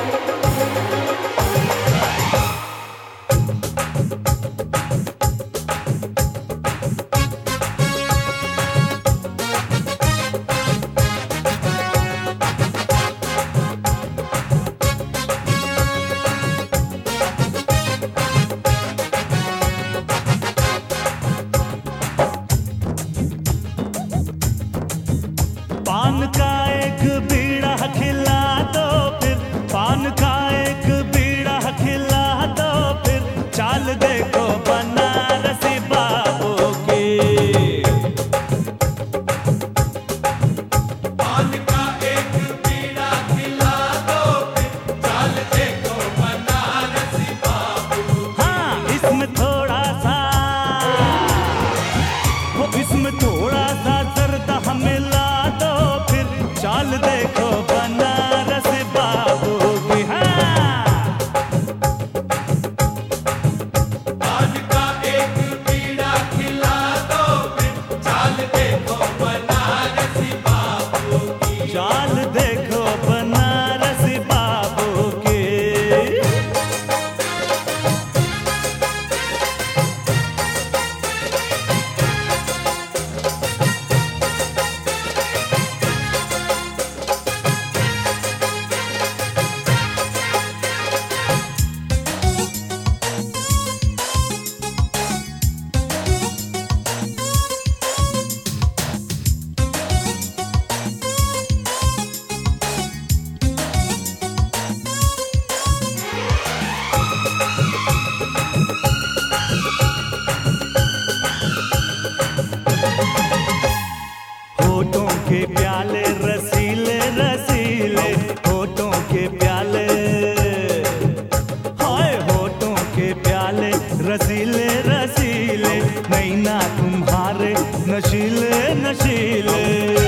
पान का एक बीड़ा खिला दो फिर, पान का एक बीड़ा खिला दो फिर, चाल देखो बनारसी बाबू की। पान का एक बीड़ा खिला दो फिर, चाल देखो बनारसी बाबू। हाँ, इसमें थोड़ा सा, वो इसमें थोड़ा सा जर्दा मिला दो फिर, चाल देखो बनारसी बाबू की। हाँ, पान का एक बीड़ा खिला दो फिर, चाल देखो बनारसी बाबू की। चाल देखो बनारसी बाबू की। होठों के प्याले रसीले रसीले, होठों के प्याले, हाय होठों के प्याले रसीले रसीले, नैना तुम्हारे नशीले नशीले।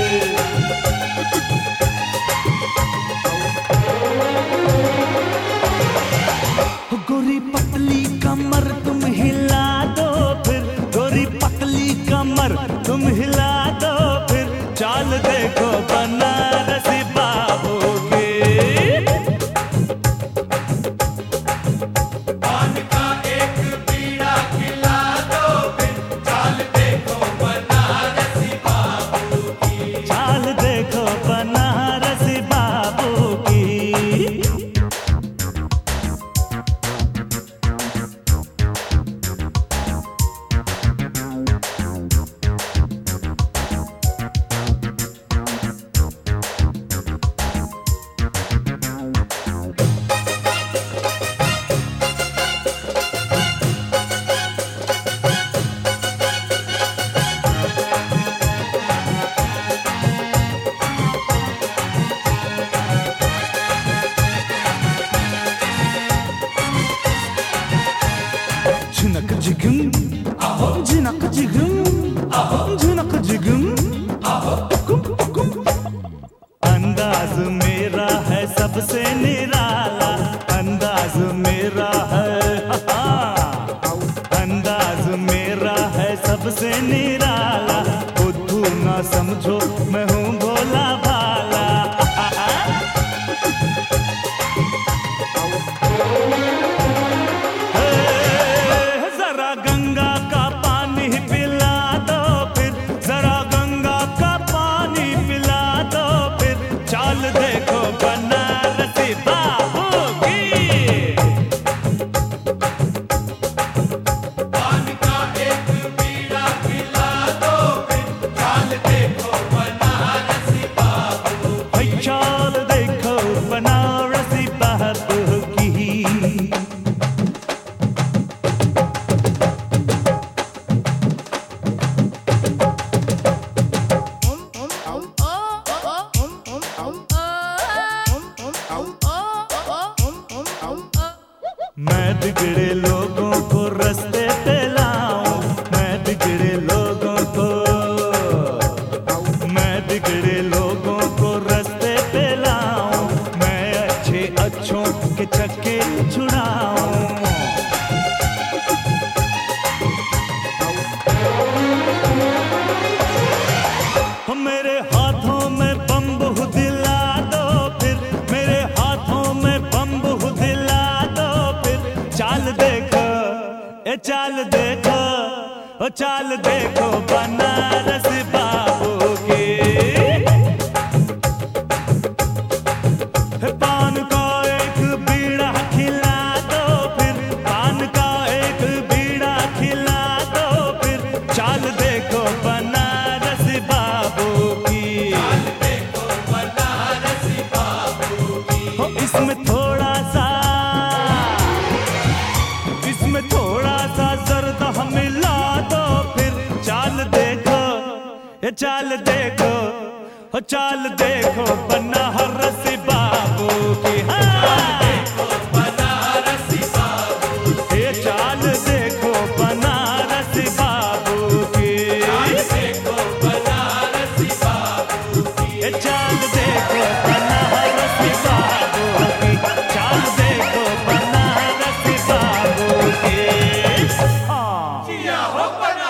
गोरी पतली कमर तुम हिला दो फिर, गोरी पतली कमर तुम हिला दो फिर, चाल देखो बनारसी बाबू की। पान का एक बीड़ा खिला दो फिर, चाल देखो बनारसी बाबू की। चाल देखो बनारसी बाबू की। झिनक जिगम, झिनक जिगम, झिनक जिगम, अंदाज मेरा है सबसे निराला, अंदाज मेरा है, अंदाज मेरा है सबसे निराला, बुद्धू ना समझो मैं हूँ भोला भाला। जरा गंगा का पानी पिला दो फिर, जरा गंगा का पानी पिला दो फिर, चाल देखो बनारसी बाबू की। पान का एक बीड़ा खिला दो फिर, चाल देखो बनारसी बाबू। चाल देखो बनारसी बाबू की। मैं बिगड़े लोगों को रास्ते पे लाऊं, मैं बिगड़े लोगों को, मैं बिगड़े लोगों को रास्ते पे लाऊं, मैं अच्छे अच्छों के चक्के छुड़ाऊं। मेरे हाथों में बम्बू दिला दो फिर, मेरे हाथों में बम्बू ए चाल देखो, ओ चाल देखो बनारस बाबू की। पान का एक बीड़ा खिला दो फिर, पान का एक बीड़ा खिला दो फिर, चाल देखो बनारस बाबू की। चाल देखो बनारस बाबू की। हो इसमें थोड़ा सा जर्द मिला दो फिर, चाल देखो, ये चाल देखो, हो चाल देखो बनारस बाबू की। चाल देखो बनारस बाबू की। ये चाल देखो बनारस बाबू की। चाल देखो बनारस बाबू की। ये चाल देखो बनारस बाबू की। चाल देखो बनारस बाबू की। जिया हो बनारस